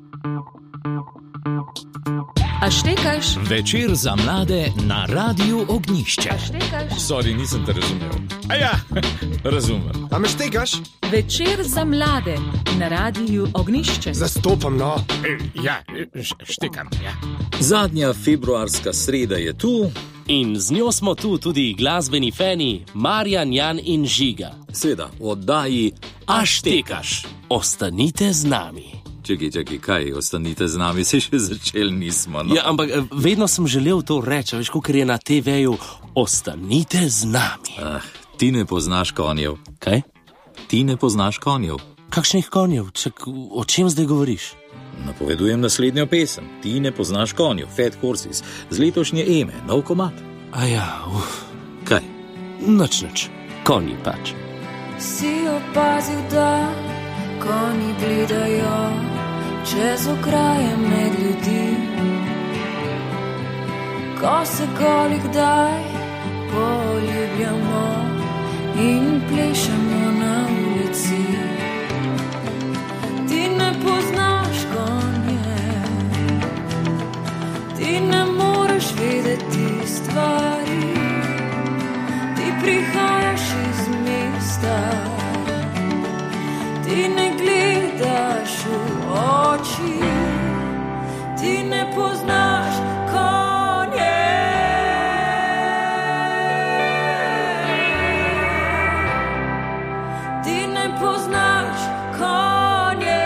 A štekaš? Večer za mlade na Radiu Ognjišče. A štekaš? Sorry, nisem te razumel. Razumem. A me štekaš? Večer za mlade na Radiu Ognjišče. Zastopam, no. Štekam, ja. Zadnja februarska sreda je tu. In z njo smo tu tudi glasbeni fani Marjan, Jan in Žiga. Seveda, v oddaji A štekaš? Ostanite z nami. Čakaj, kaj, ostanite z nami, se še začeli nismo, no? Ja, ampak vedno sem želel to reči, veš, kakor je na TV-ju, ostanite z nami. Ti ne poznaš konjev. Kaj? Ti ne poznaš konjev. Kakšnih konjev? O čem zdaj govoriš? Napovedujem naslednjo pesem. Ti ne poznaš konjev, Fat Horses, z letošnje Eme, nov komad. Kaj? Nič, konji pač. Si opazil, da konji gledajo čez okraje med ljudi, ko se kolih daj poljubljamo in plešemo na ulici. Ti ne poznaš konje, ti ne moreš vedeti stvari, ti prihajaš iz mesta, ti ne gledaš v oči, ti ne poznaš konje. Ti ne poznaš konje.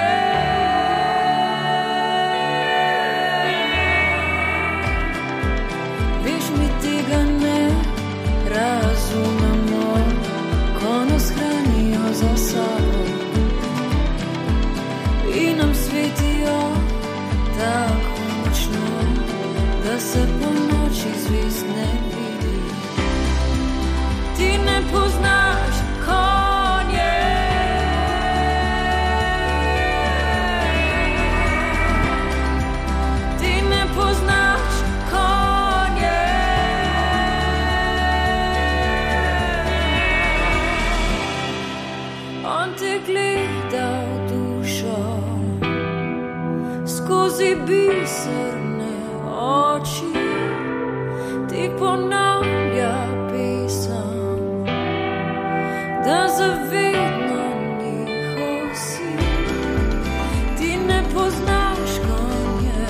Veš, mi tega ne razumemo, ko nas hranijo za sabo in nam svetijo tako močno, da se po noči zvezd ne vidi. Ti ne poznaš konje. Ti ne poznaš konje. On te gleda v dušo skozi biserne oči, ti ponavlja pesem, da zavedno njihov si. Ti ne poznaš konje,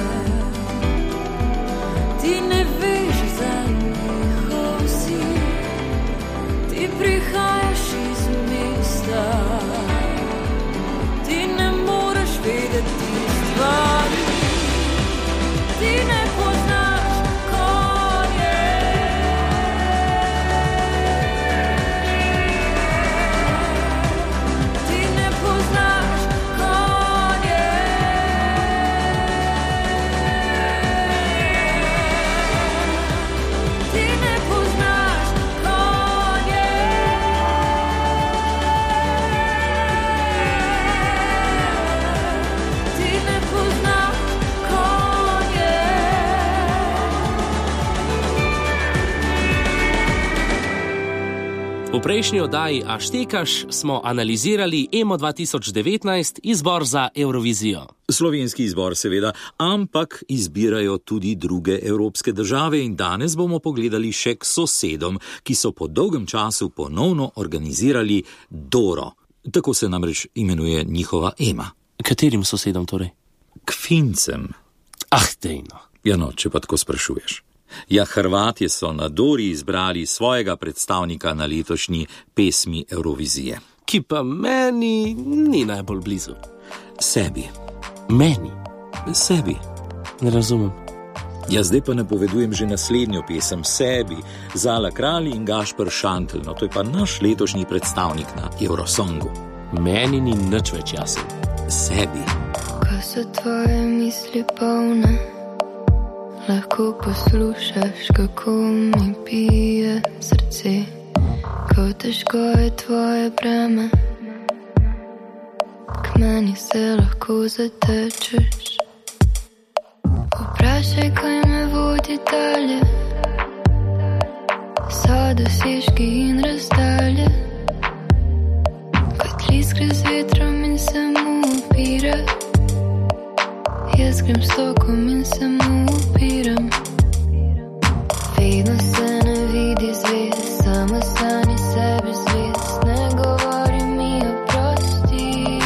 ti ne veš za njihov si, ti prihajaš iz mesta, ti ne moreš vedeti stvari, ti ne poznaš konje. Ti ne poznaš konje. Ti ne poznaš konje. Ti ne poznaš konje. V prejšnji oddaji A štekaš smo analizirali Emo 2019, izbor za Eurovizijo. Slovenski izbor seveda, ampak izbirajo tudi druge evropske države in danes bomo pogledali še k sosedom, ki so po dolgem času ponovno organizirali Doro. Tako se namreč imenuje njihova Ema. Katerim sosedom torej? K Fincem. Dejno. Ja no, če pa tako sprašuješ. Ja, Hrvatje so na Dori izbrali svojega predstavnika na letošnji pesmi Eurovizije. Ki pa meni ni najbolj blizu. Sebi. Meni? Sebi. Ne razumem. Ja, zdaj pa napovedujem že naslednjo pesem Sebi, Zala Kralj in Gašper Šantl. No, to je pa naš letošnji predstavnik na Eurosongu. Meni ni nič več jasen. Sebi. Ko so tvoje misli polne, lahko poslušaš, kako mi pije srce, ko težko je tvoje breme, k meni se lahko zatečeš. Vprašaj, kaj me vodi dalje, so dosežki in razdalje, kot list gre z vetrom in se mu upira. Jaz grem s tokom in se mu upiram. Vedno se ne vidi zvest, samo stani sebi zvest. Ne govori mi oprosti.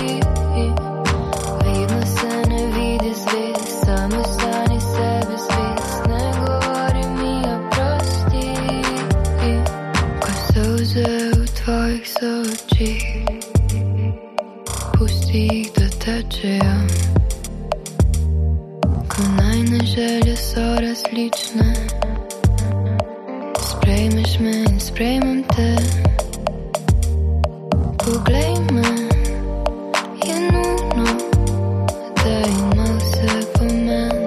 Vedno se ne vidi zvest, samo stani sebi zvest. Ne govori mi oprosti. Ko solze v tvojih sočih, pusti jih, da tečejo. Ko najne želje so različne, sprejmeš me in sprejmem te. Poglej me, je nujno, da ima vse pomen.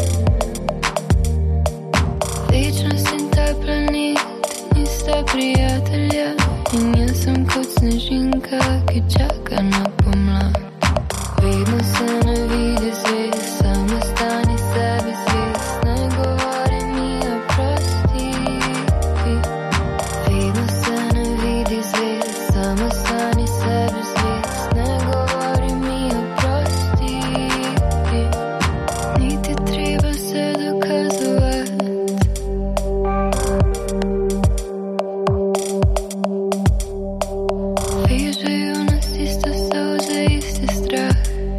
Večnost in ta planet nista prijatelja, in jaz sem kot snežinka, ki čaka na pomlad. Vedno se ne vidi zvest, samo stani sebi zvest. Ne govori mi oprosti. Vedno se ne vidi zvest, samo stani sebi zvest. Ne govori mi oprosti. Niti treba se dokazovati. Vežejo nas iste solze, isti strah.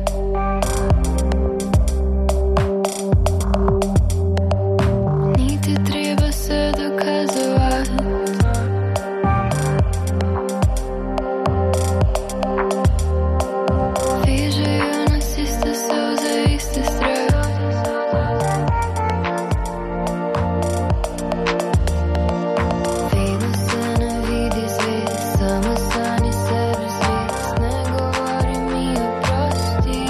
Niti treba se dokazovati. Vežejo nas iste solze, isti strah. Vedno se ne vidi zvest, samo stani sebi zvest. Ne govori mi oprosti.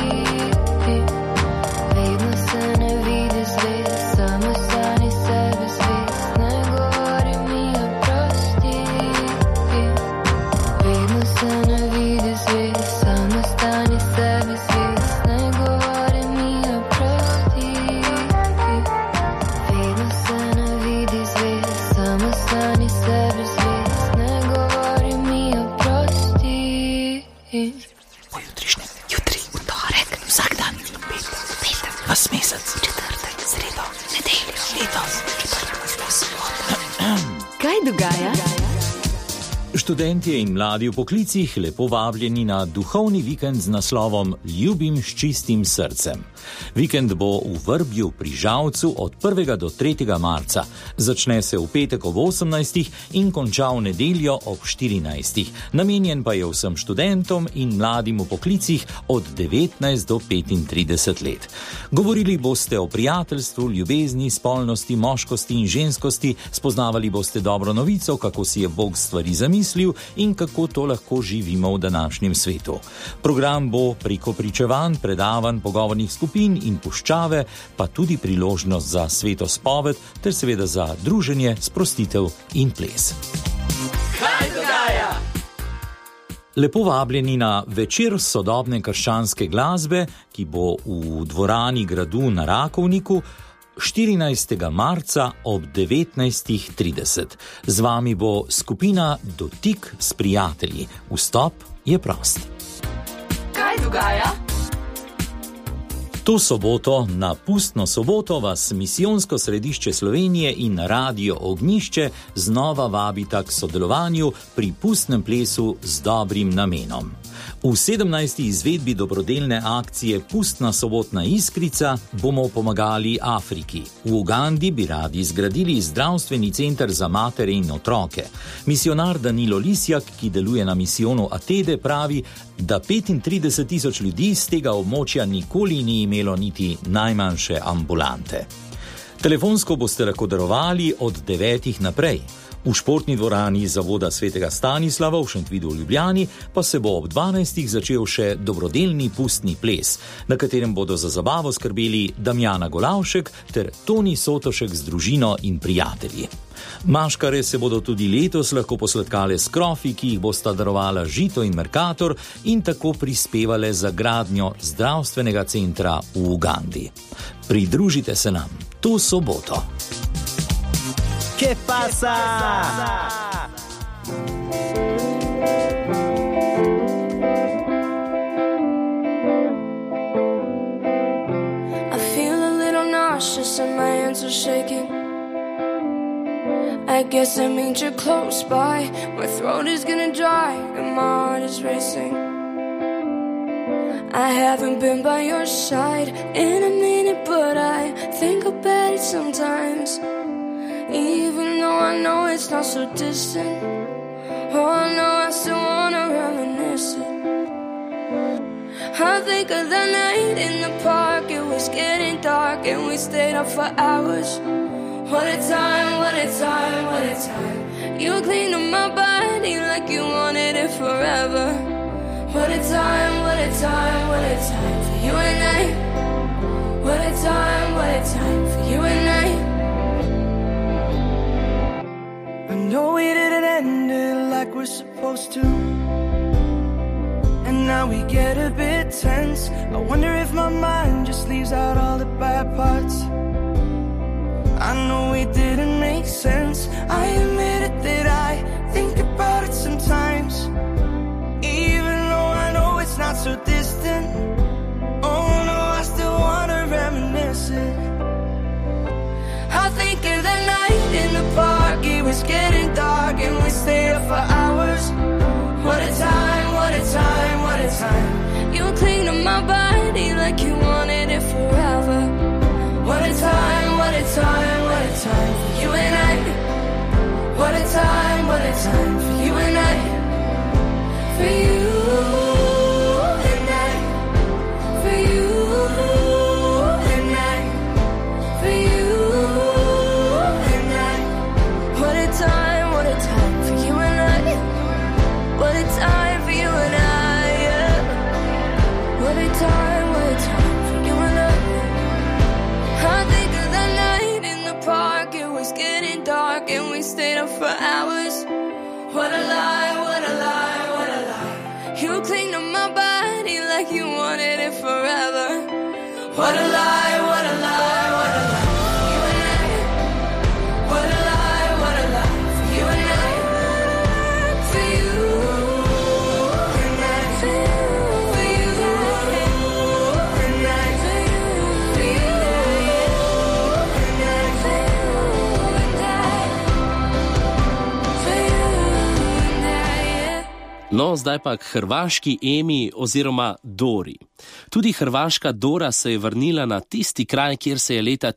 Vedno se ne vidi zvest, samo stani sebi zvest. Ne govori mi oprosti. Vedno se ne vidi zvest, samo stani sebi zvest. Ne govori mi oprosti. Vedno se ne vidi zvest, samo stani sebi zvest. Ne govori mi oprosti. Pojutrišnjem, jutri, v torek, vsak dan, petek, vas mesec, četrtek, sredo, nedeljo, letos, Kaj dogaja? Študentje in mladi v poklicih lepo vabljeni na duhovni vikend z naslovom Ljubim s čistim srcem. Vikend bo v Vrbju pri Žalcu od 1. do 3. marca. Začne se v petek ob 18. in konča v nedeljo ob 14. Namenjen pa je vsem študentom in mladim v poklicih od 19 do 35 let. Govorili boste o prijateljstvu, ljubezni, spolnosti, moškosti in ženskosti, spoznavali boste dobro novico, kako si je Bog stvari zamislil in kako to lahko živimo v današnjem svetu. Program bo preko pričevanj, predavanj, pogovornih skupin in puščave, pa tudi priložnost za sveto spoved ter seveda za druženje, sprostitev in ples. Kaj dogaja? Lepo vabljeni na večer sodobne krščanske glasbe, ki bo v dvorani gradu na Rakovniku 14. marca ob 19.30. Z vami bo skupina Dotik s prijatelji. Vstop je prost. Kaj dogaja? To soboto, na pustno soboto, vas Misijonsko središče Slovenije in Radio Ognjišče znova vabita k sodelovanju pri pustnem plesu z dobrim namenom. V 17. izvedbi dobrodelne akcije Pustna sobotna iskrica bomo pomagali Afriki. V Ugandi bi radi zgradili zdravstveni center za matere in otroke. Misionar Danilo Lisjak, ki deluje na misijonu Atede, pravi, da 35.000 ljudi z tega območja nikoli ni imelo niti najmanjše ambulante. Telefonsko boste lahko darovali od 9. naprej. V športni dvorani Zavoda svetega Stanislava v Šentvidu v Ljubljani pa se bo ob 12. začel še dobrodelni pustni ples, na katerem bodo za zabavo skrbeli Damjana Golavšek ter Toni Sotošek z družino in prijatelji. Maškare se bodo tudi letos lahko posladkale s krofi, ki jih bosta darovala Žito in Mercator in tako prispevale za gradnjo zdravstvenega centra v Ugandi. Pridružite se nam to soboto. ¿Qué pasa? I nauseous and my hands are shaking. I guess that means you're close by. My throat is gonna dry and my heart is racing. I haven't been by your side in a minute, but I think about it sometimes. Even though I know it's not so distant, oh no, I still wanna reminisce it. I think of the night in the park. It was getting dark and we stayed up for hours. What a time, what a time, what a time. You cleaned up my body like you wanted it forever. What a time, what a time, what a time for you and I. What a time for you and I. I know we didn't end it like we're supposed to, and now we get a bit tense. I wonder if my mind just leaves out all the bad parts. I know it didn't make sense. I admit it that I think about it sometimes. Even though I know it's not so distant, oh no, I still wanna reminisce it. I think of the night in the park. It was getting dark and we stayed up for hours. What a time, what a time, what a time. You cleaned up my body like you wanted it forever. What a time, what a time, what a time for you and I. What a time for you and I. For you and I. For you and I. For you and I. What a time for you and I. What a time for you and I, yeah. What a time for you and I. I think of the night in the park. It was getting dark and we stayed up for hours. What a lie, what a lie, what a lie. You cleaned up my body like you wanted it forever. What a lie, what a lie, what a lie. You and I. What a lie, what a lie. For you and I. For you and I. For you and I. For you and I. For you and I. For you and I, yeah. No, zdaj pa k hrvaški Emi oziroma Dori. Tudi hrvaška Dora se je vrnila na tisti kraj, kjer se je leta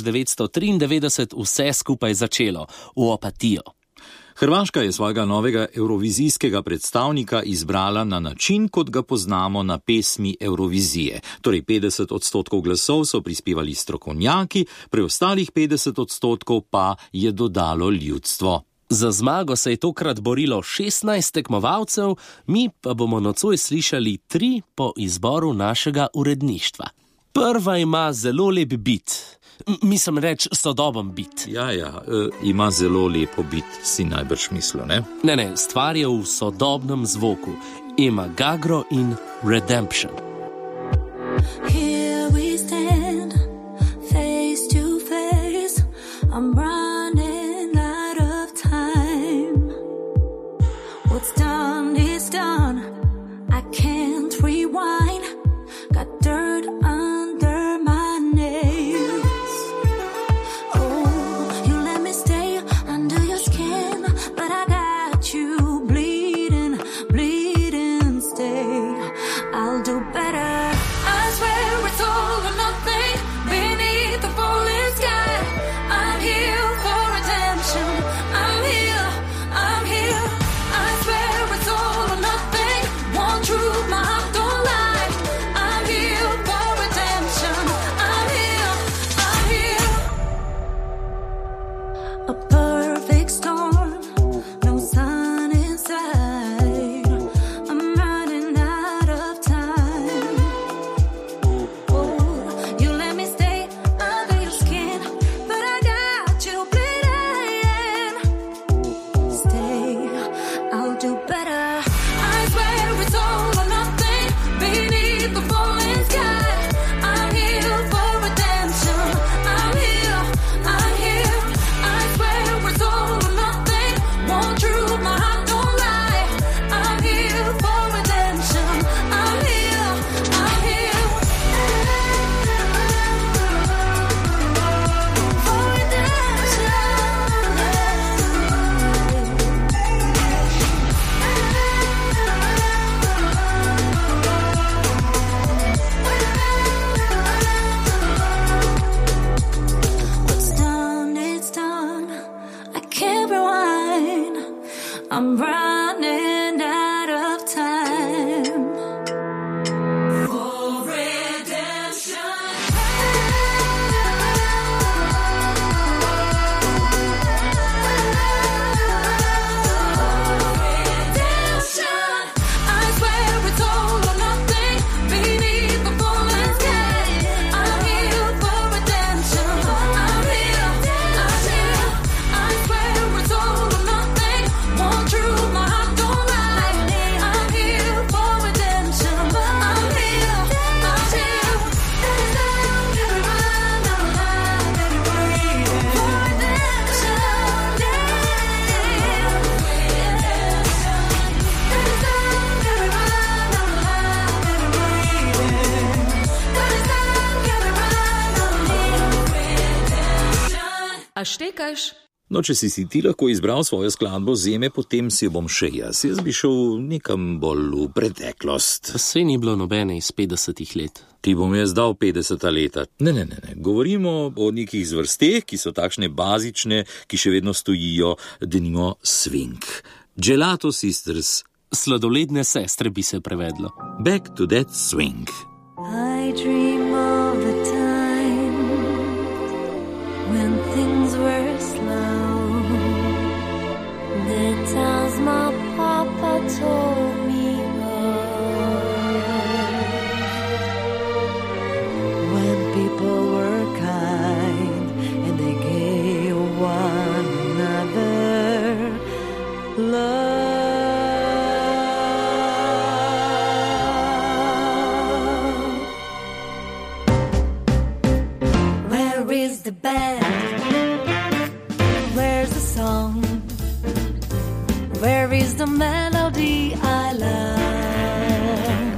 1993 vse skupaj začelo, v Opatijo. Hrvaška je svojega novega evrovizijskega predstavnika izbrala na način, kot ga poznamo na pesmi Eurovizije. Torej 50% glasov so prispevali strokovnjaki, preostalih 50% pa je dodalo ljudstvo. Za zmago se je tokrat borilo 16 tekmovalcev, mi pa bomo nocoj slišali 3 po izboru našega uredništva. Prva ima zelo lep bit. Mislim reč sodoben bit. Ja, ima zelo lepo bit, si najbrž mislil, ne? Ne, stvar je v sodobnem zvoku. Ema Gagro in Redemption. Here we stand, face to face. I'm running out of time. What's done is done. I can't rewind. Got dirt under my nails. Oh, you let me stay under your skin, but I got you bleeding, stay. I'll do better. I swear I'm running out of time. For redemption. I swear it's all or nothing. Beneath the falling sky, I'm here for redemption. I'm here. I swear it's all or nothing. One true, my heart don't lie. I'm here for redemption. I'm here. Never run out of line, for redemption. A štekaš? No, če si ti lahko izbral svojo skladbo Zeme, potem si jo bom še jaz. Jaz bi šel nekam bolj v preteklost. Saj ni bilo nobene iz 50 let. Ti bom jaz dal 50 leta. Ne. Govorimo o nekih zvrsteh, ki so takšne bazične, ki še vedno stojijo, denimo swing. Gelato Sisters. Sladoledne sestre bi se prevedlo. Back to that swing. I dream of the time when things were slow. The times my papa told me of. When people were kind and they gave one another love. Where is the band? Where's the song? Where is the melody I love?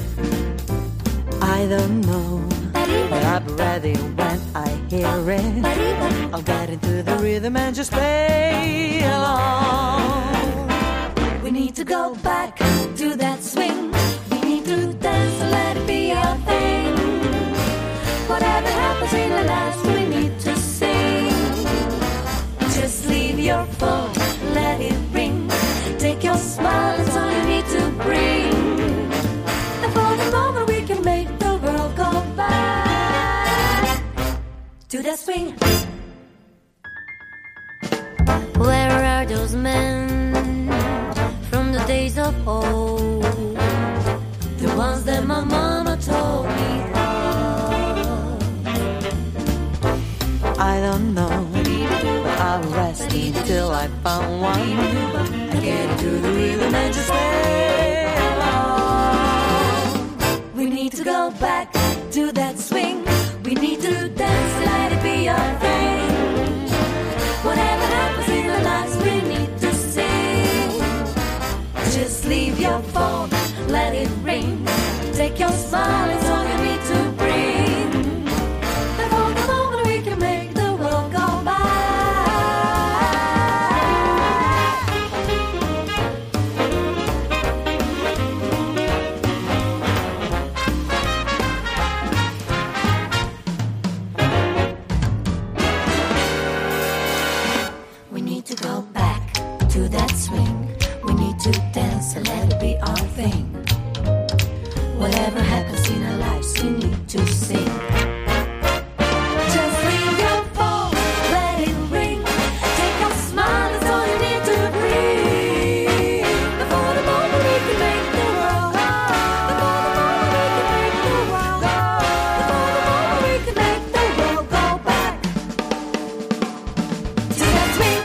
I don't know, but I'll be ready when I hear it. I'll get into the rhythm and just play along. We need to go back to that swing. We need to dance and let it be our thing. Whatever happens in our lives, we need to sing. Just leave your phone, let it ring. Take your smile, it's all you need to bring. And for the moment we can make the world go back to that swing. Where are those men from the days of old? The ones that my mama told me of. I don't know, but I'll rest till I found one. I get into the rhythm and just play along. We need to go back to that swing. We need to dance, let it be our thing. Whatever happens in our lives, we need to sing. Just leave your phone, let it ring. Take your smile, it's all you need to bring. And for the moment we can make the world go by. We need to go back to that swing. We need to dance and let it be our thing. Whatever happens in our lives, we need to sing. Just leave your phone, let it ring. Take your smile, it's all you need to bring. Before the moment we can make the world go. Before the moment we can make the world go. Before the moment we can make the world go back to that swing.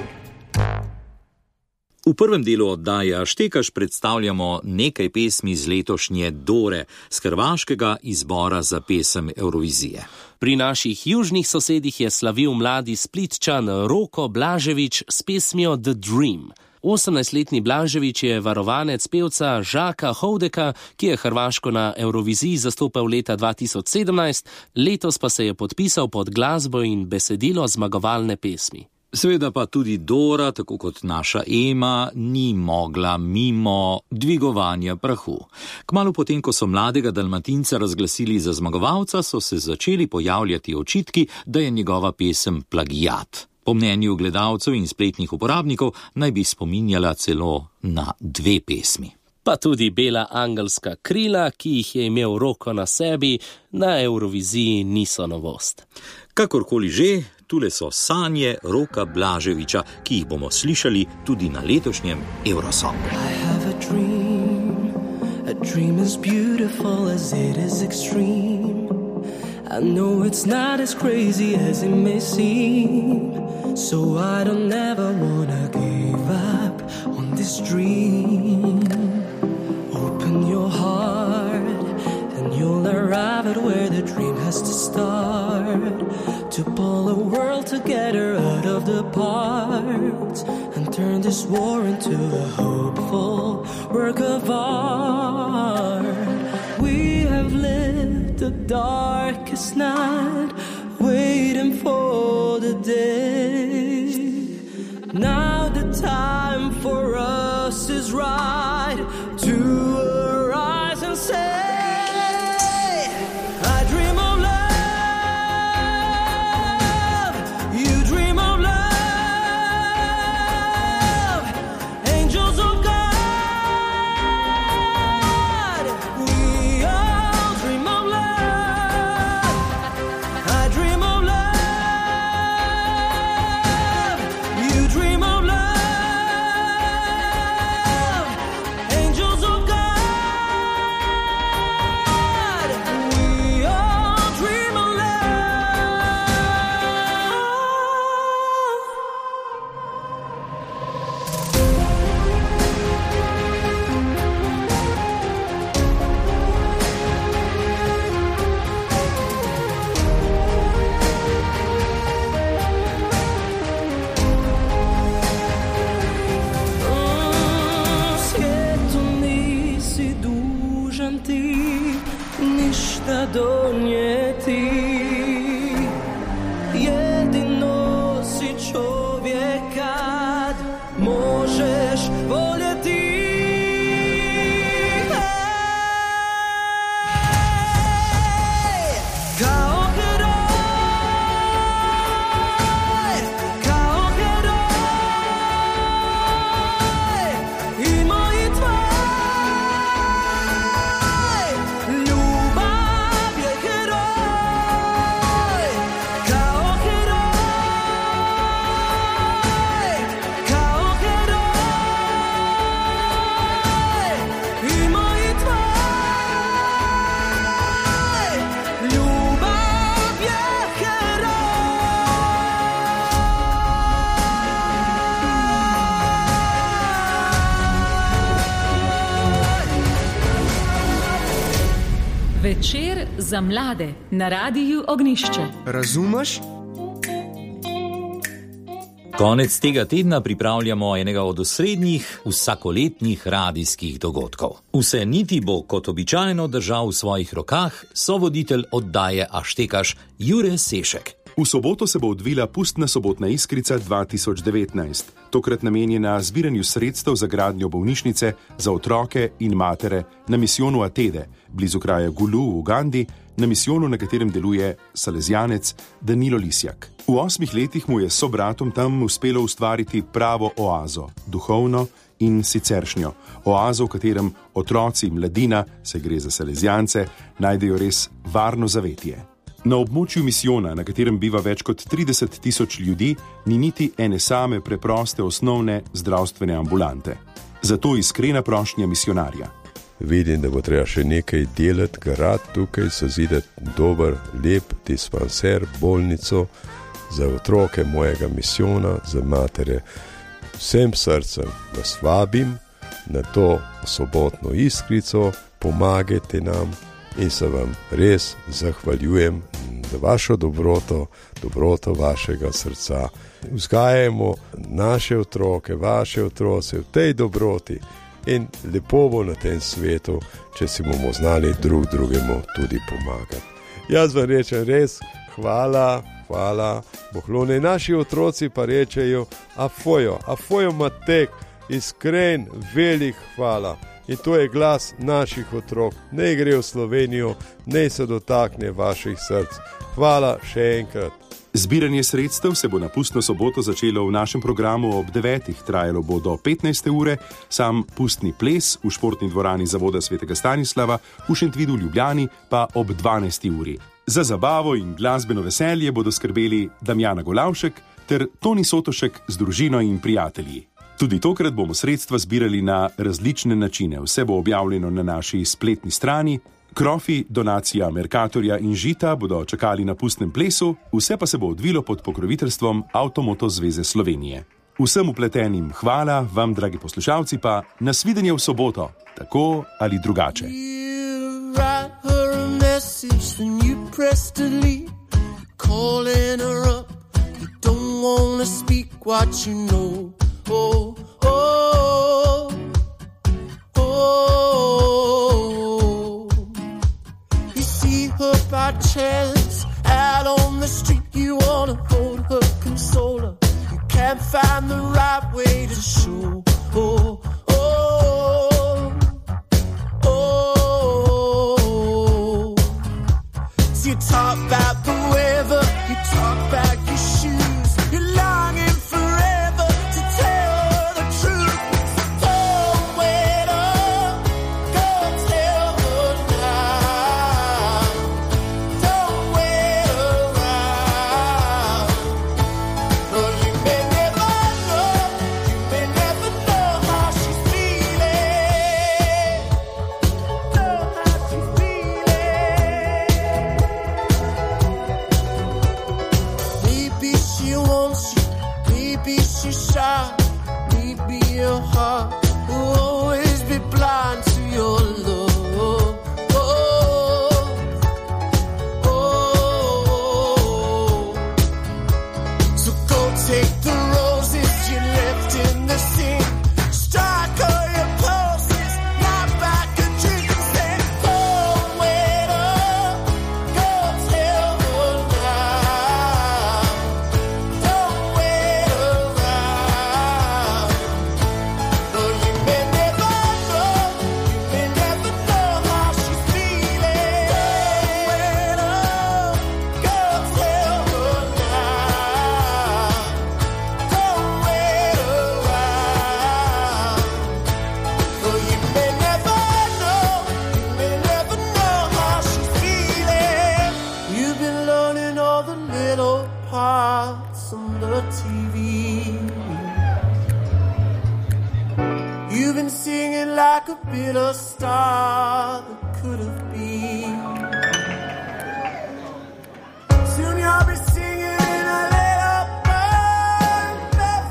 V prvem delu oddaje A štekaš predstavljamo nekaj pesmi z letošnje Dore, z hrvaškega izbora za pesem Eurovizije. Pri naših južnih sosedih je slavil mladi Splitčan Roko Blažević s pesmijo The Dream. 18-letni Blažević je varovanec pevca Žaka Houdeka, ki je Hrvaško na Euroviziji zastopal leta 2017, letos pa se je podpisal pod glasbo in besedilo zmagovalne pesmi. Seveda pa tudi Dora, tako kot naša Ema, ni mogla mimo dvigovanja prahu. Kmalu potem, ko so mladega Dalmatinca razglasili za zmagovalca, so se začeli pojavljati očitki, da je njegova pesem plagiat. Po mnenju gledalcev in spletnih uporabnikov naj bi spominjala celo na 2 pesmi. Pa tudi Bela angelska krila, ki jih je imel Roko na sebi, na Euroviziji niso novost. Kakorkoli že, tule so sanje Roka Blaževiča, ki jih bomo slišali tudi na letošnjem Eurosongu. I have a dream as beautiful as it is extreme. I know it's not as crazy as it may seem, so I don't ever wanna give up on this dream. Open your heart and you'll arrive at where the dream has to start, to pull a world together out of the parts and turn this war into a hopeful work of art. We have lived the darkest night, waiting for the day. Now the time for us is right to arise and say, I dream of love, you dream of love, angels of God. Ništa donijeti, jedino si čovjek kad možeš voljeti. Kao heroj, kao heroj, i moji tvoj. Večer za mlade na Radiu Ognjišče. Razumeš? Konec tega tedna pripravljamo enega od osrednjih vsakoletnih radijskih dogodkov. Vse niti bo kot običajno držal v svojih rokah sovoditelj oddaje Aštekaš Jure Sešek. V soboto se bo odvila Pustna sobotna iskrica 2019, tokrat namenjena zbiranju sredstev za gradnjo bolnišnice za otroke in matere na misijonu Atede, blizu kraja Gulu v Ugandi, na misijonu, na katerem deluje salezjanec Danilo Lisjak. V 8 letih mu je s sobratom tam uspelo ustvariti pravo oazo, duhovno in siceršnjo. Oazo, v katerem otroci, mladina, se gre za salezjance, najdejo res varno zavetje. Na območju misijona, na katerem biva več kot 30 000 ljudi, ni niti ene same preproste osnovne zdravstvene ambulante. Zato iskrena prošnja misionarja. Vidim, da bo treba še nekaj delati, garati tukaj, sozidati dober, lep dispanser, bolnico za otroke mojega misijona, za matere. Vsem srcem vas vabim na to sobotno iskrico, pomagajte nam in se vam res zahvaljujem za vašo dobroto, dobroto vašega srca. Vzgajajmo naše otroke, vaše otroce v tej dobroti in lepo bo na tem svetu, če si bomo znali drug drugemu tudi pomagati. Jaz vam rečem res hvala, hvala. Bohlone naši otroci pa rečejo afojo matek, iskren, velik hvala. In to je glas naših otrok. Naj gre v Slovenijo, naj se dotakne vaših src. Hvala še enkrat. Zbiranje sredstev se bo na pustno soboto začelo v našem programu ob 9. Trajalo bo do 15. ure, sam pustni ples v športni dvorani Zavoda Svetega Stanislava v Šentvidu v Ljubljani pa ob 12. uri. Za zabavo in glasbeno veselje bodo skrbeli Damjana Golavšek ter Toni Sotošek z družino in prijatelji. Tudi tokrat bomo sredstva zbirali na različne načine. Vse bo objavljeno na naši spletni strani. Krofi, donacija Mercatorja in Žita bodo čakali na pustnem plesu, vse pa se bo odvilo pod pokroviteljstvom Avtomoto zveze Slovenije. Vsem vpletenim hvala, vam, dragi poslušalci, pa nasvidenje v soboto, tako ali drugače. By chance, out on the street, you wanna hold her, console her. You can't find the right way to show. Oh, oh, oh. So you talk about the weather, you talk about your shoes, you're longing forever to tell her the truth. Don't wait up, go tell her now. Don't wait around. Oh, you may never know how she's feeling. Know how she's feeling. Maybe she wants you, maybe she's shy, maybe your heart will always be blind to your love. Oh, oh. So go take the roses you left in the sink, strike all your pulses, light back a drink and say, don't wait up, go tell her now. Don't wait around. Oh, you may never know how she's feeling. Don't wait up, go tell her now. Don't wait around. Oh, you may never know how she's feeling. You've been learning all the little parts on the TV. You've been singing like a bitter star that could have been. Soon you'll be singing in a little bird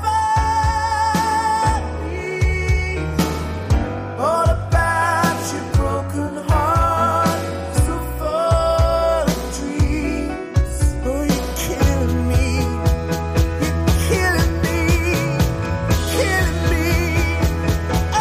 melody. All about your broken heart, so full of dreams. Oh, you're killing me. You're killing me. Killing me. Oh,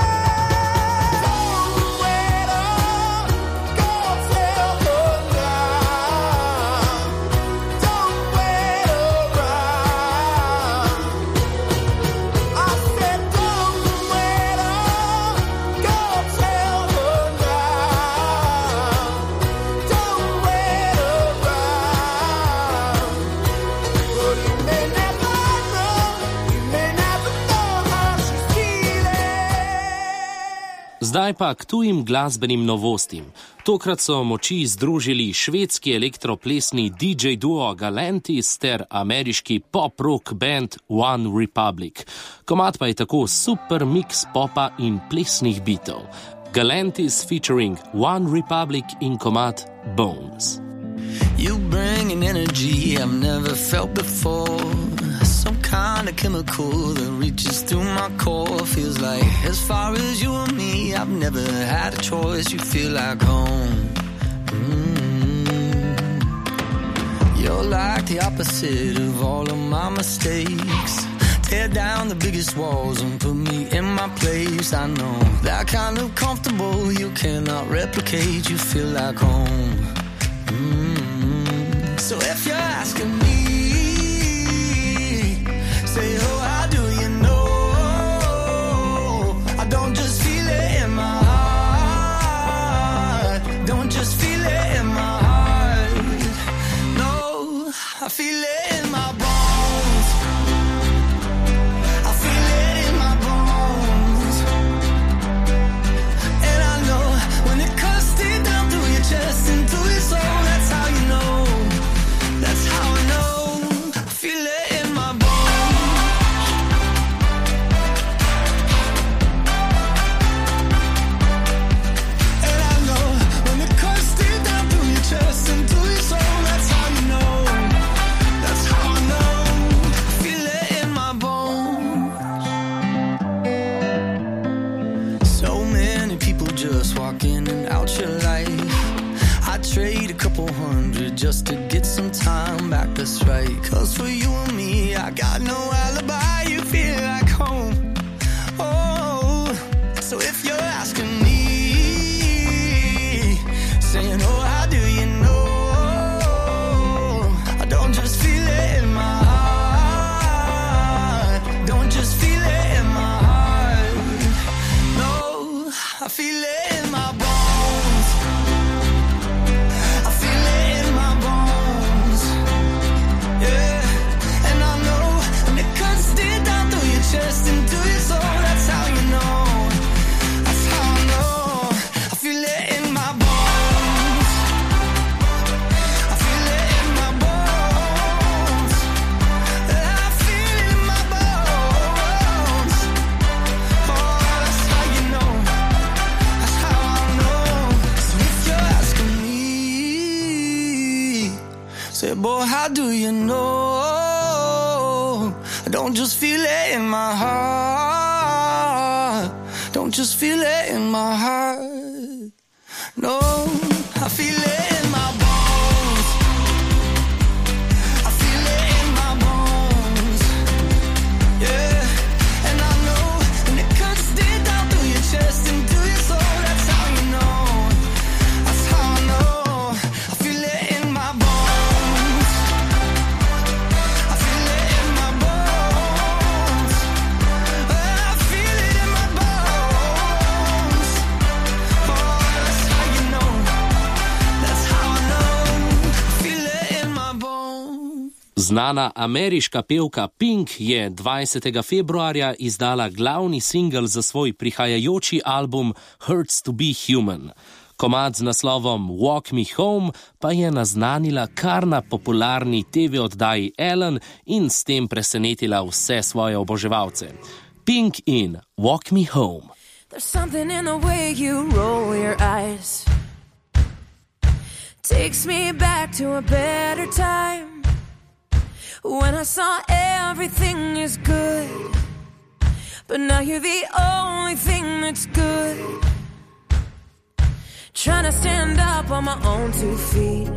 don't wait up, go tell her now. Don't wait around. I said don't wait up, go tell her now. Don't wait around. Well, you may never know how she's feeling. Zdaj pa k tujim glasbenim novostim. Tokrat so moči združili švedski elektroplesni DJ duo Galantis ter ameriški pop-rock band One Republic. Komad pa je tako super mix popa in plesnih bitov. Galantis featuring One Republic in komad Bones. You bring an energy I've never felt before. Some kind of chemical that reaches through my core. Feels like as far as you and me, I've never had a choice. You feel like home. You're like the opposite of all of my mistakes. Tear down the biggest walls and put me in my place. I know that kind of comfortable you cannot replicate. You feel like home. So if you're asking me, say, oh, how do you know? I don't just feel it in my heart. Don't just feel it in my heart. No, I feel it in my bones. I feel it in my bones. And I know when it cuts deep down through your chest into your soul, that's how you know. That's how I know. I feel it in my bones. And I know when it cuts deep down through your chest into your soul, that's how you know. That's how I know. I feel it in my bones. So many people just walk in and out your life. I'd trade a couple hundred just to get some time back, that's right. 'Cause for you and me, I got no alibi, you feel like home. Oh, so if you're asking me, saying, oh, how do you know? I don't just feel it in my heart. Don't just feel it in my heart. No, I feel it in my bones. I feel it in my bones. Yeah, and I know when it cuts deep down through your chest into your soul, that's how you know. That's how I know. I feel it in my bones. I feel it in my bones. I feel it in my bones. Oh, that's how you know. That's how I know. So if you're asking me, say, boy, how do you know? I don't just feel it in my heart. Don't just feel it in my heart. No, I feel it in my bones. I feel it in my bones. Yeah, and I know when it cuts deep down through your chest into your soul, that's how you know. That's how I know. I feel it in my bones. I feel it in my bones. I feel it in my bones. Oh, that's how you know. That's how I know. I feel it in my bones. Znana ameriška pevka Pink je 20. februarja izdala glavni singel za svoj prihajajoči album Hurts to be Human. Komad z naslovom Walk Me Home pa je naznanila kar na popularni TV oddaji Ellen in s tem presenetila vse svoje oboževalce. Pink in Walk Me Home. There's something in the way you roll your eyes. Takes me back to a better time. When I saw everything is good. But now you're the only thing that's good. Trying to stand up on my own 2 feet.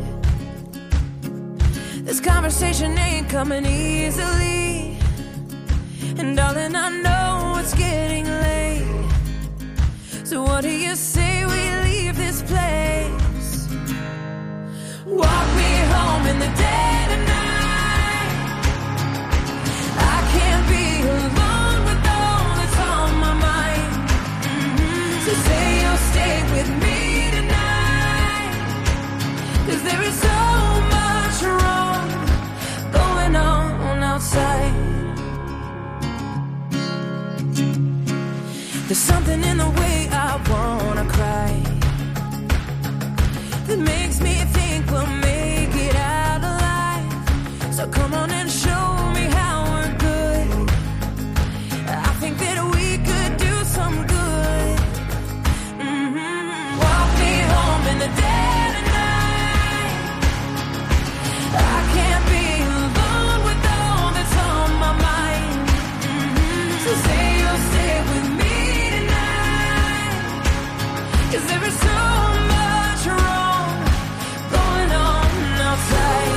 This conversation ain't coming easily. And darling, I know it's getting late. So what do you say we leave this place? Walk me home in the dead of night. I can't be alone with all that's on my mind. So say you'll stay with me tonight. 'Cause there is so much wrong going on outside. There's something in the way I wanna cry that makes me think we'll make it out alive. So come on and show me how we're good. I think that we could do some good. Walk me home in the dead of night. I can't be alone with all that's on my mind. So say you'll stay with me tonight. 'Cause there is so much wrong going on outside.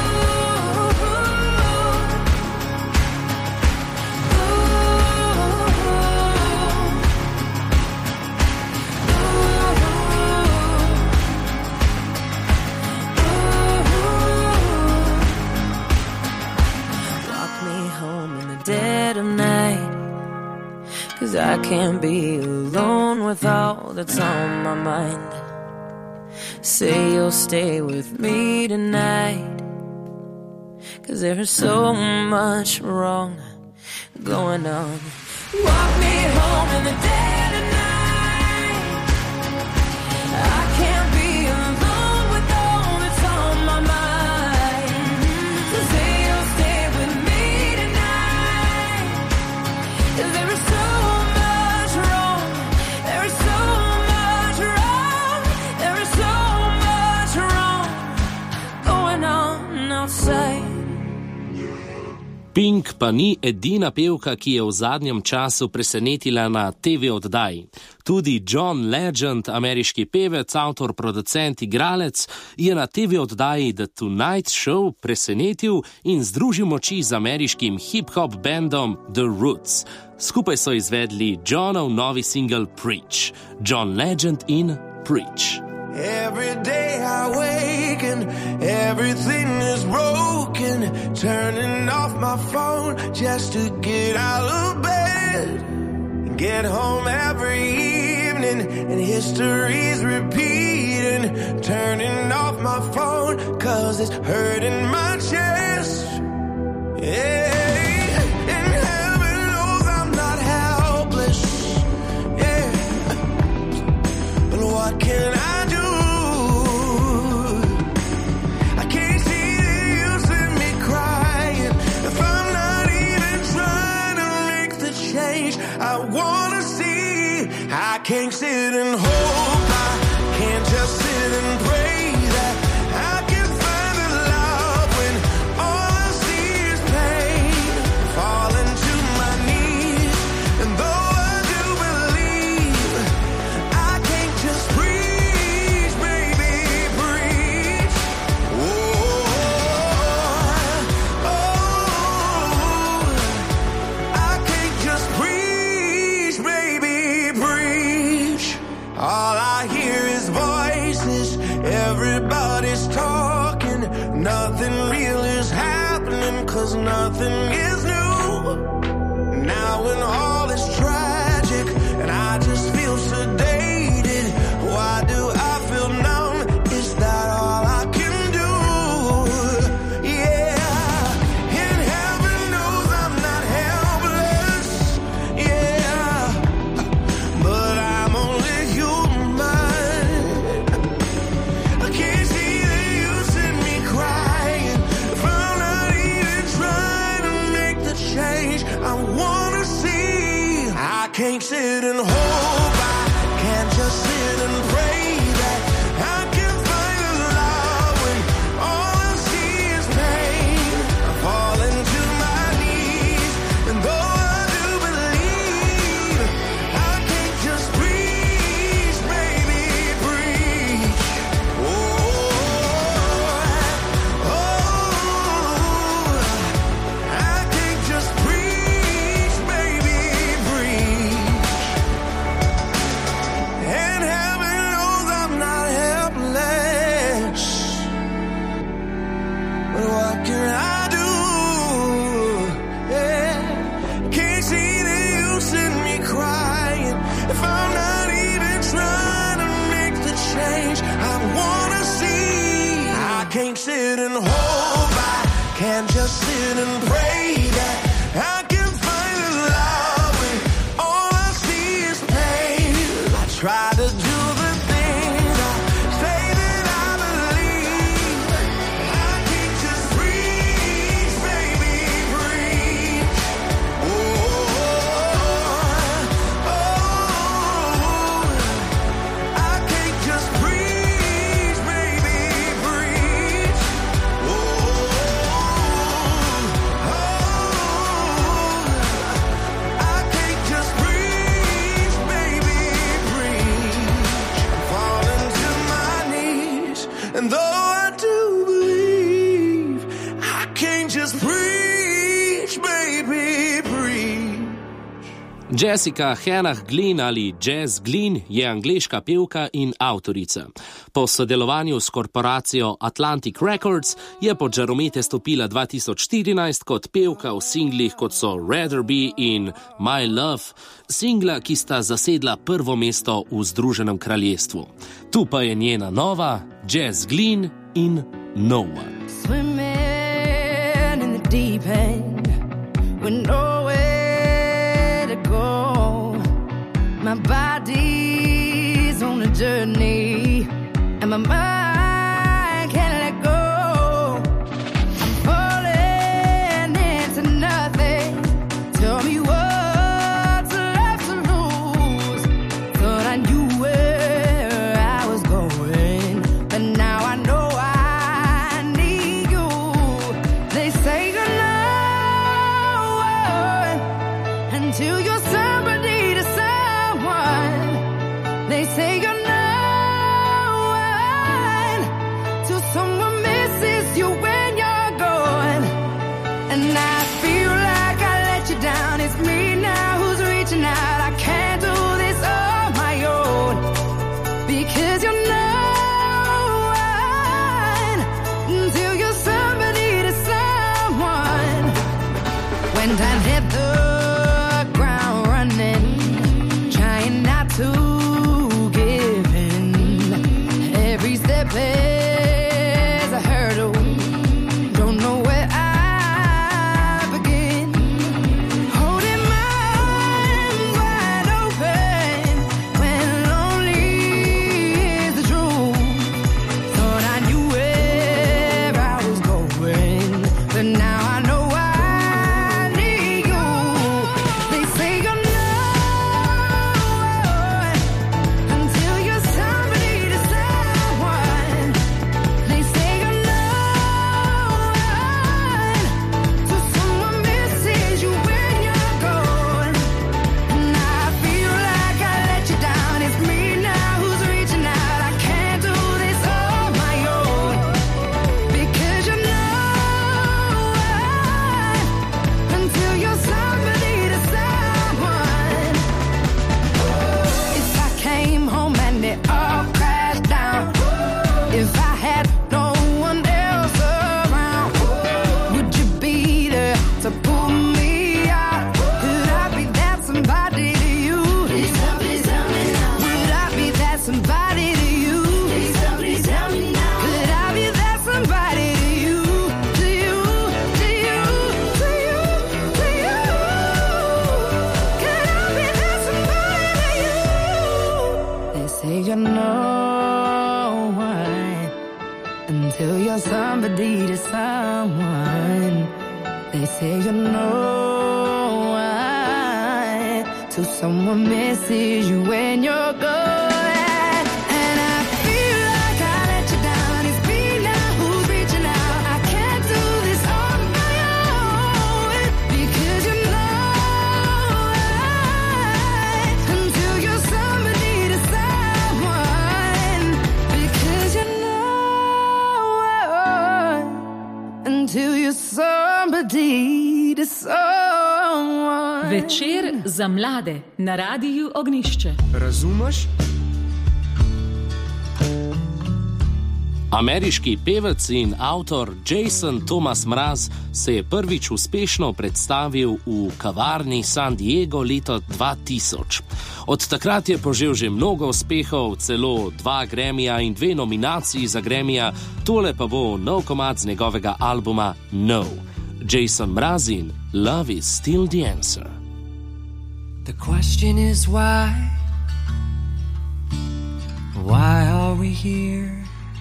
Dead of night, 'cause I can't be alone with all that's on my mind. Say you'll stay with me tonight, 'cause there is so much wrong going on. Walk me home in the dead of night. I can't be alone with all that's on my mind. So say you'll stay with me tonight. 'Cause there is so much wrong. There is so much wrong. There is so much wrong going on outside. Pink pa ni edina pevka, ki je v zadnjem času presenetila na TV oddaji. Tudi John Legend, ameriški pevec, avtor, producent, igralec, je na TV oddaji The Tonight Show presenetil in združil moči z ameriškim hip-hop bandom The Roots. Skupaj so izvedli Johnov novi single Preach. John Legend in Preach. Every day I wake and everything is broken. Turning off my phone just to get out of bed. Get home every evening and history's repeating. Turning off my phone 'cause it's hurting my chest. Yeah, and heaven knows I'm not helpless. Yeah, but what can I do? I wanna see. I can't sit and hope. I can't just sit and pray that I can find the love when all I see is pain. Falling to my knees, and though I do believe, I can't just preach, baby, preach. I can't just preach. All I hear is voices, everybody's talking. Nothing real is happening 'cause nothing is new. Now when all is tragic and I just feel sedated, why do I feel numb? Is that all I can do? Yeah, and heaven knows I'm not helpless. Yeah, but I'm only human. I can't see the use in me crying if I'm not even trying to make the change I wanna see. I can't sit and hope. I can't just sit and pray that I can find the love when all I see is pain. I fall into my knees, and though I do believe, I can't just preach, baby, preach. I can't just preach, baby, preach. And heaven knows I'm not helpless. But what can I do? Yeah, can't see the use in me crying if I'm not even trying to make the change I wanna see. I can't sit and hope. I can't just sit and pray that I can find the love when all I see is pain. I try to do the things I say that I believe. I can't just preach, baby, preach. I can't just preach, baby, preach. I can't just preach, baby, preach. I'm falling to my knees, and though I do believe, I can't just preach, baby, preach. Jessica Hannah Glynn ali Jazz Glynn je angleška pevka in avtorica. Po sodelovanju s korporacijo Atlantic Records je pod žaromete stopila 2014 kot pevka v singlih kot so Rather Be in My Love, singla, ki sta zasedla prvo mesto v Združenem kraljestvu. Tu pa je njena nova Jazz Glynn in No One. Swimming my mind can't let go. I'm falling into nothing. Tell me what's left to lose. Thought I knew where I was going, but now I know I need you. They say you're no one until you're somebody to someone. They say you're no one till someone misses you when you're gone. And I feel like I let you down. It's me now who's reaching out. I can't do this on my own because you're no one until you're somebody to someone. When time hit the ground running, trying not to give in. Every step is a hurdle. Don't know where I begin. Holding my arms wide open when lonely is the truth. Thought I knew where I was going, but now I know I need you. They say you're no one until you're somebody to someone. They say you're no one till someone misses you when you're gone. And I feel like I let you down. It's me now who's reaching out. I can't do this on my own because you're no one until you're somebody to someone. If I came home and it all crashed down, if I had no one else around, would you be there to pull me out? Could I be that somebody to you? Would I be that somebody to you? Could I be that somebody to you? To you, to you, to you, to you? Could I be that somebody to you? They say you're no one until you're somebody to someone. They say you're no one till someone misses you when you're gone. And I feel like I let you down. It's me now who's reaching out. I can't do this on my own because you're no one until you're somebody to someone. Because you're no one until you're somebody to someone. Večer za mlade na Radiu Ognjišče. Razumeš? Ameriški pevec in avtor Jason Thomas Mraz se je prvič uspešno predstavil v kavarni San Diego leta 2000. Od takrat je požel že mnogo uspehov, celo 2 Grammyja in 2 nominaciji za Grammyja, tole pa bo nov komad z njegovega albuma No. Jason Mraz in Love is Still the Answer. The question is why? Why are we here?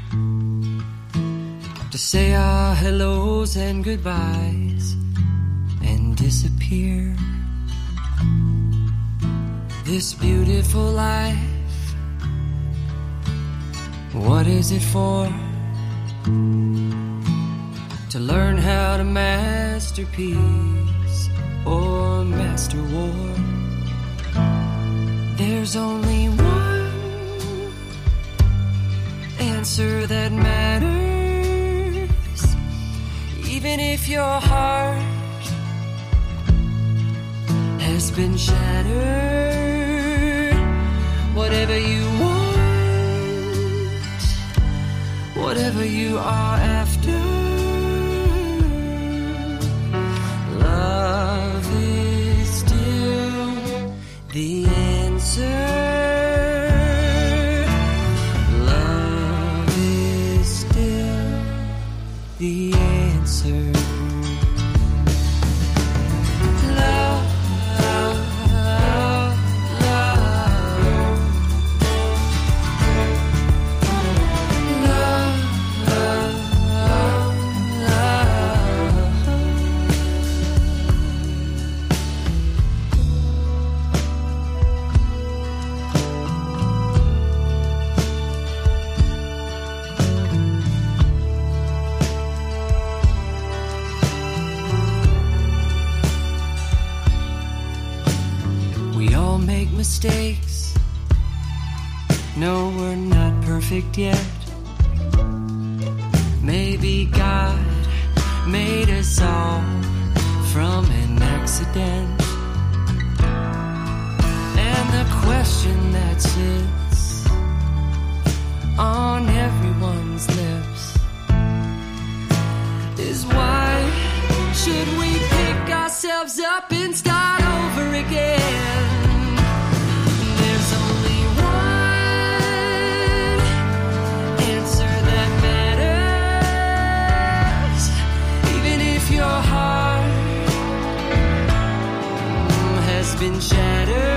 To say our hellos and goodbyes and disappear. This beautiful life, what is it for? To learn how to master peace or master war. There's only one answer that matters, even if your heart has been shattered. Whatever you want, whatever you are after, love is still the answer. Love is still the answer. Love, love, love. mistakes. No, we're not perfect yet. Maybe God made us all from an accident. And the question that sits on everyone's lips is why should we pick ourselves up and start over again? There's only one answer that matters, even if your heart has been shattered.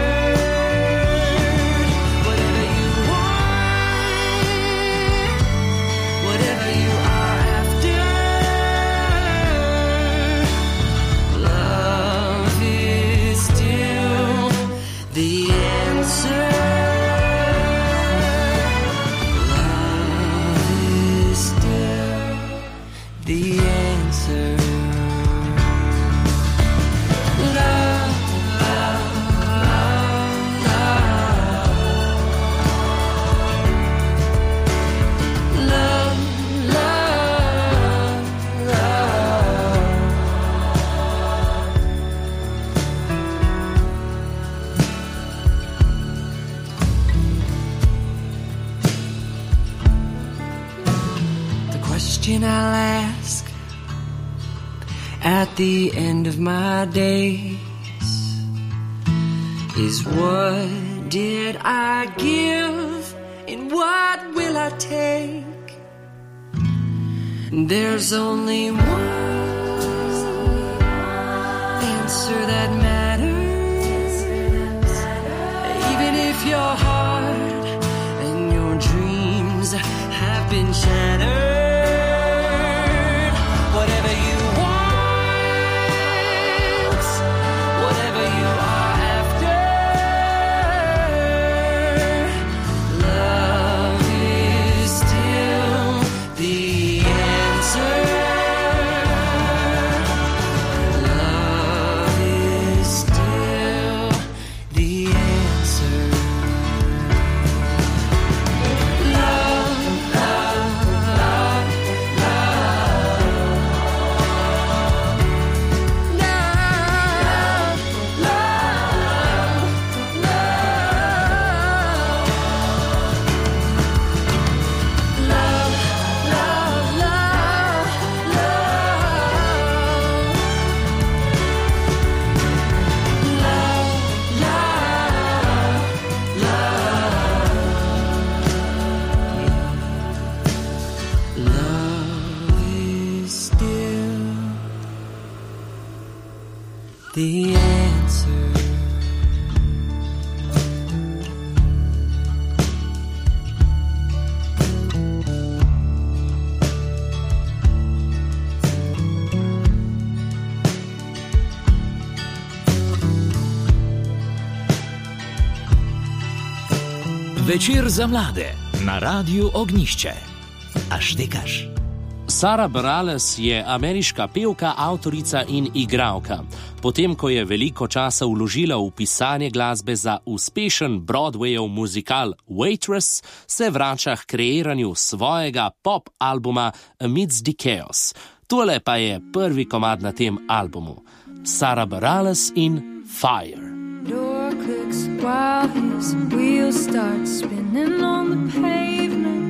I'll ask at the end of my days is what did I give and what will I take? There's only one answer that matters, even if your heart and your dreams have been shattered. Whatever you want, whatever you are after, love is still the answer. Love is still the answer. Love, love, love, love. The answer. Večer za mlade na Radiu Ognišče. A štekaš? Sarah Bareilles je ameriška pevka, avtorica in igralka. Potem, ko je veliko časa vložila v pisanje glasbe za uspešen Broadwayov muzikal Waitress, se vrača k kreiranju svojega pop albuma Amidst the Chaos. Tole pa je prvi komad na tem albumu. Sarah Bareilles in Fire. Door clicks while his wheels start spinning on the pavement.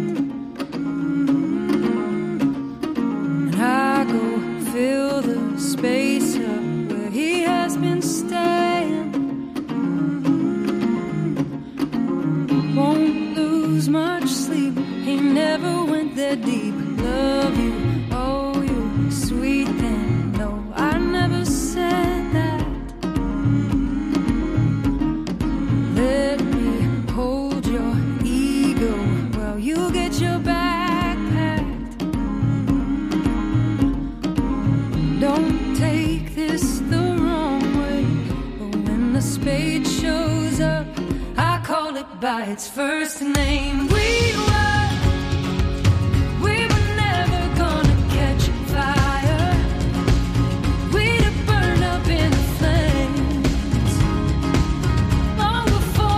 I go fill the space up where he has been staying. Won't lose much sleep, he never went there deep. Love you, oh you sweet thing. No, I never said that. Let me hold your ego while you get your back. Don't take this the wrong way, but when the spade shows up, I call it by its first name. We were never gonna catch fire. We'd have burned up in the flames long before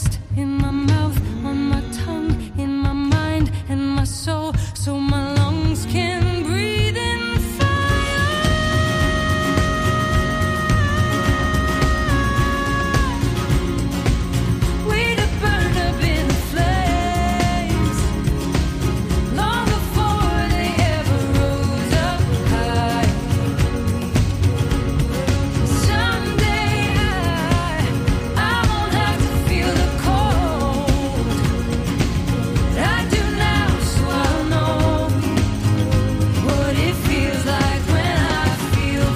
taste in my mouth, on my tongue, in my mind and my soul, so my lungs can breathe in fire. We'd have burned up in flames long before they ever rose up high. Someday I won't have to feel the cold that I do now, so I'll know what it feels like when I feel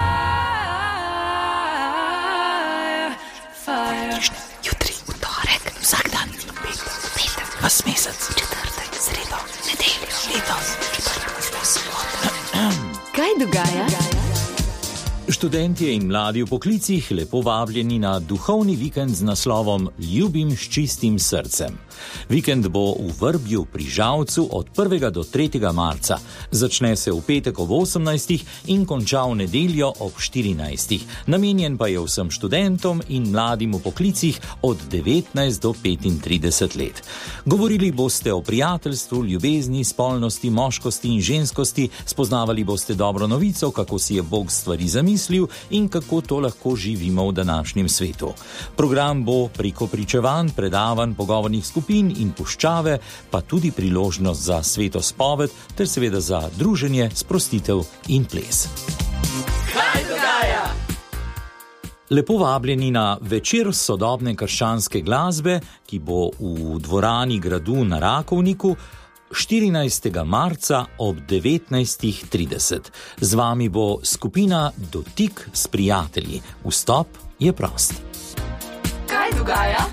fire. Jutri, v torek, vsak dan, petek, vas mesec, četrtek, sredo, nedeljo, letos, soboto. Kaj dogaja? Študentje in mladi v poklicih lepo vabljeni na duhovni vikend z naslovom Ljubim s čistim srcem. Vikend bo v Vrbju pri Žalcu od 1. do 3. marca. Začne se v petek ob 18. in konča v nedeljo ob 14. Namenjen pa je vsem študentom in mladim v poklicih od 19 do 35 let. Govorili boste o prijateljstvu, ljubezni, spolnosti, moškosti in ženskosti, spoznavali boste dobro novico, kako si je Bog stvari zamislil in kako to lahko živimo v današnjem svetu. Program bo preko pričevanj, predavanj, pogovornih skupin in puščave, pa tudi priložnost za svetospoved ter seveda za druženje, sprostitev in ples. Kaj dogaja? Lepo vabljeni na večer sodobne krščanske glasbe, ki bo v dvorani gradu na Rakovniku 14. marca ob 19:30. Z vami bo skupina Dotik s prijatelji. Vstop je prost. Kaj dogaja?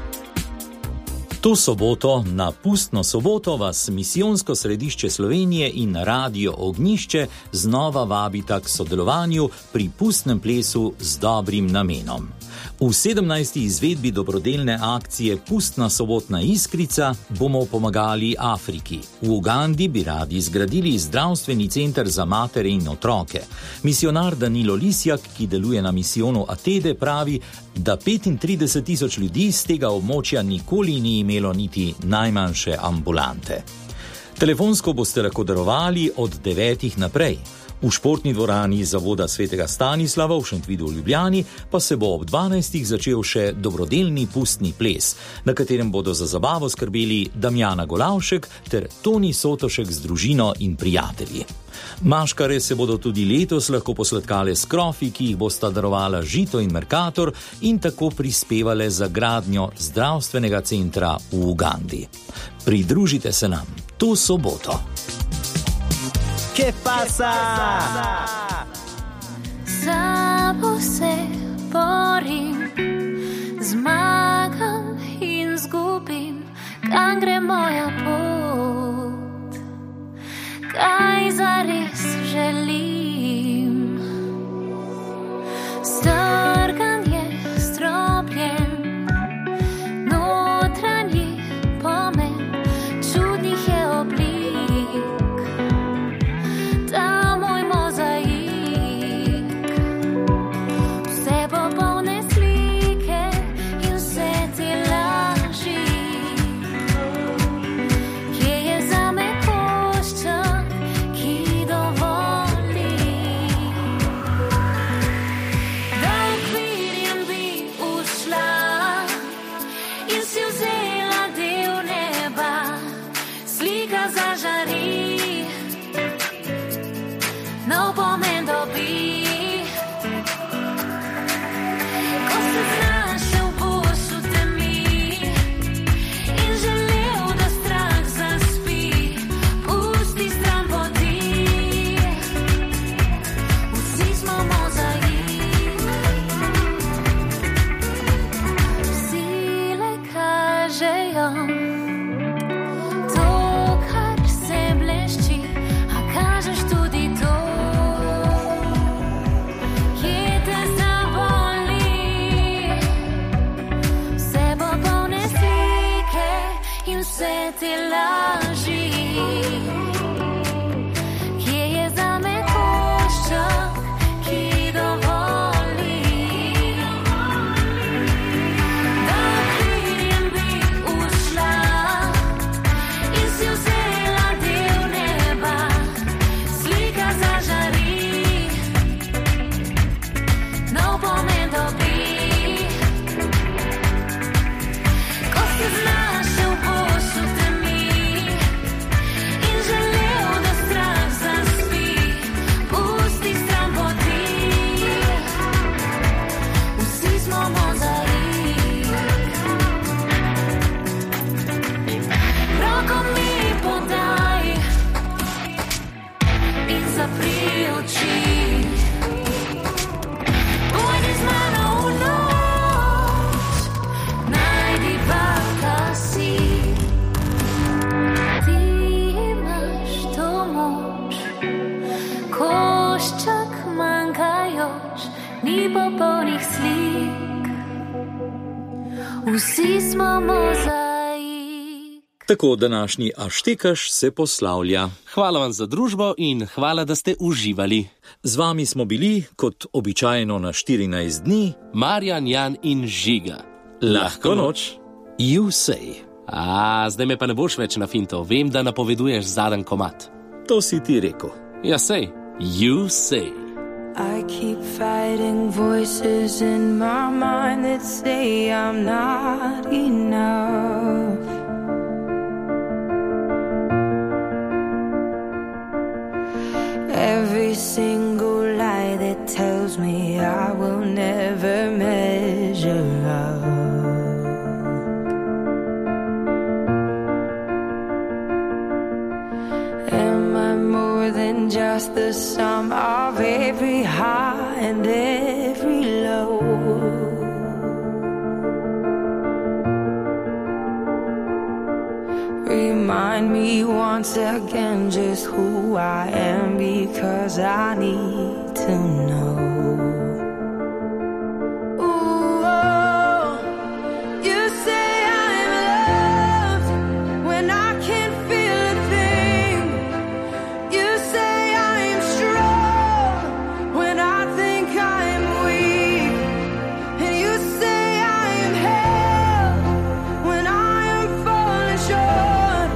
To soboto, na pustno soboto, vas Misijonsko središče Slovenije in Radio Ognjišče znova vabita k sodelovanju pri pustnem plesu z dobrim namenom. V 17. izvedbi dobrodelne akcije Pustna sobotna iskrica bomo pomagali Afriki. V Ugandi bi radi zgradili zdravstveni center za matere in otroke. Misionar Danilo Lisjak, ki deluje na misijonu Atede, pravi, da 35.000 ljudi z tega območja nikoli ni imelo niti najmanjše ambulante. Telefonsko boste lahko darovali od 9. naprej. V športni dvorani Zavoda svetega Stanislava v Šentvidu v Ljubljani pa se bo ob 12. začel še dobrodelni pustni ples, na katerem bodo za zabavo skrbeli Damjana Golavšek ter Toni Sotošek z družino in prijatelji. Maškare se bodo tudi letos lahko posladkale s krofi, ki jih bosta darovala Žito in Mercator in tako prispevale za gradnjo zdravstvenega centra v Ugandi. Pridružite se nam to soboto. ¿Qué pasa? Samo se borim, zmagam in zgubim, kam gre moja pot, kaj zares želim. Strgan je stropljen, notranji pomen čudnih je oblik. Vsi smo mozaik. Tako današnji Aštekaš se poslavlja. Hvala vam za družbo in hvala, da ste uživali. Z vami smo bili, kot običajno na 14 dni, Marjan, Jan in Žiga. Lahko noč. You say. Zdaj me pa ne boš več na finto. Vem, da napoveduješ zadnji komad. To si ti rekel. Ja, sej. You say. I keep fighting voices in my mind that say I'm not enough. Every single lie that tells me I will never measure up. Am I more than just the sum of every high and every low? Remind me once again just who I am, because I need to know. Ooh, oh, you say I'm loved when I can't feel a thing. You say I'm strong when I think I'm weak. And you say I'm held when I am falling short.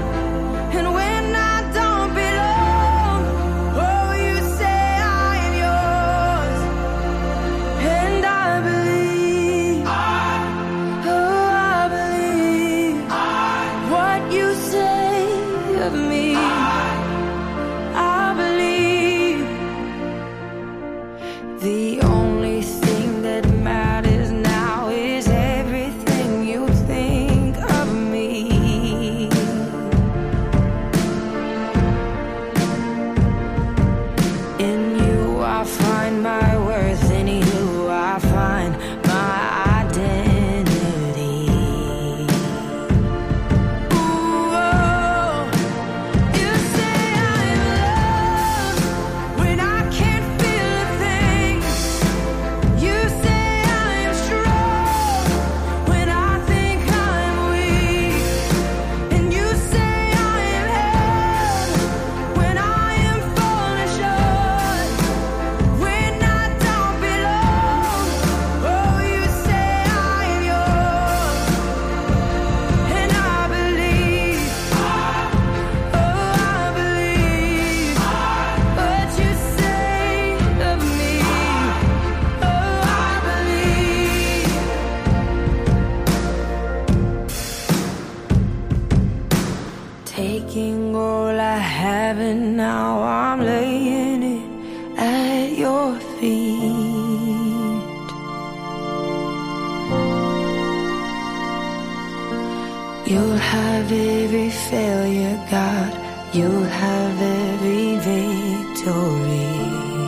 Taking all I have and now I'm laying it at your feet. You'll have every failure, God. You'll have every victory.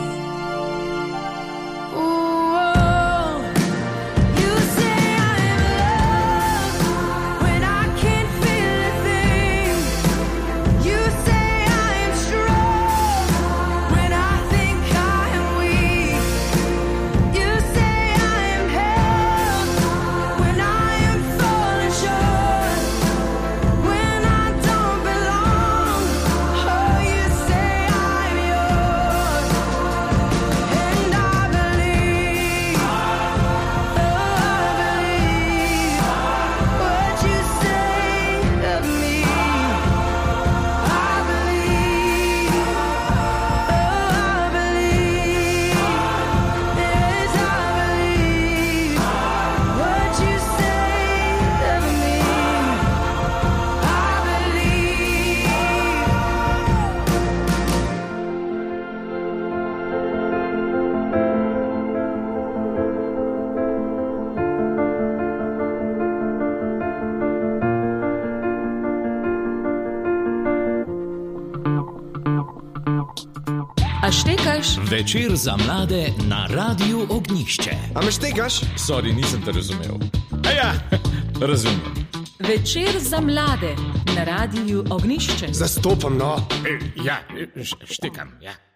A štekaš? Večer za mlade na Radiu Ognjišče. A me štekaš? Sorry, nisem te razumel. Razumem. Večer za mlade na Radiu Ognjišče. Zastopam, no. Ja, štekam, ja.